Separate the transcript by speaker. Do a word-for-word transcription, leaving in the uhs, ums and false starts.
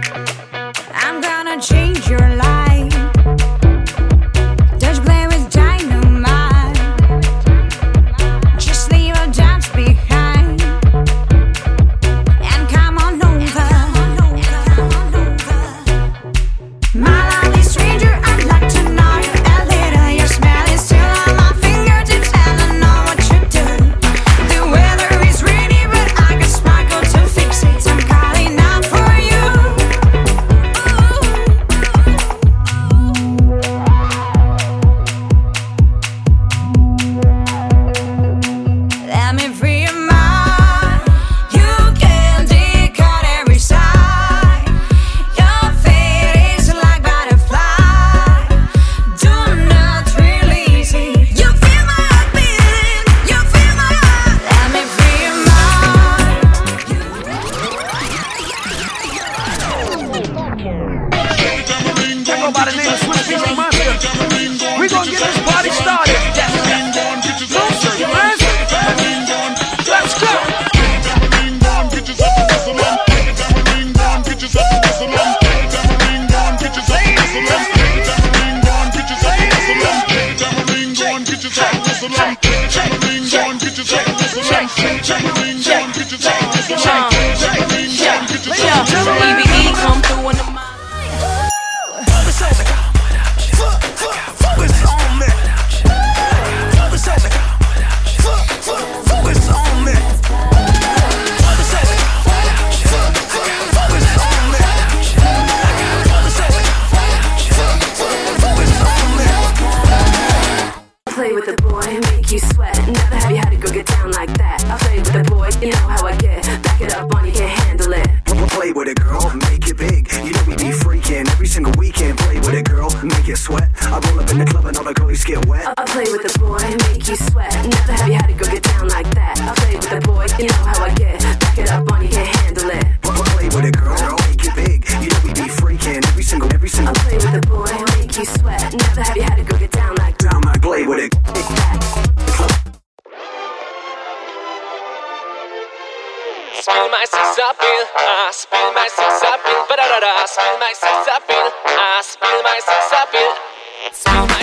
Speaker 1: I'm gonna change your life. Don't play with dynamite. Just leave a dance behind and come on over. My lovely stranger, I'd like to know you a little. Your smell is still on my fingertips, and I know what you do. The weather is rainy, but I got sparkle to fix it. I'm calling out for you. Let me free your mind. You can decode every side. Your fate is like butterfly. Do not release it. You feel my heart beating. You feel my heart. Let me free your mind.
Speaker 2: I go by the name of Swiss Beats Monster. We gonna get this party started. Monster, man. Let's go.
Speaker 3: E B E come through in the mind.
Speaker 4: Play with the boy, make you sweat. Never have you had to go get down like that. I play with the boy, you know how I get. Back it up on you, can't handle it.
Speaker 5: Play with it, girl, make it big. You know we be freaking every single weekend. Play with it, girl, make it sweat. I roll up in the club and all the girlies get wet.
Speaker 4: I play with the boy, make you sweat. Never have you had to go get down like that. I play with the boy, you know how I get. Back it up on you, can't handle it.
Speaker 5: Play with it, girl, make it big. You know we be freaking every single, every
Speaker 4: I
Speaker 5: single.
Speaker 4: play with the boy, make you sweat. Never have you had to go get down like
Speaker 5: Down like play with it.
Speaker 3: Spill my sex appeal, ah, spill my sex appeal, ba-da-da-da, spill my sex appeal, ah, spill my sex appeal, spill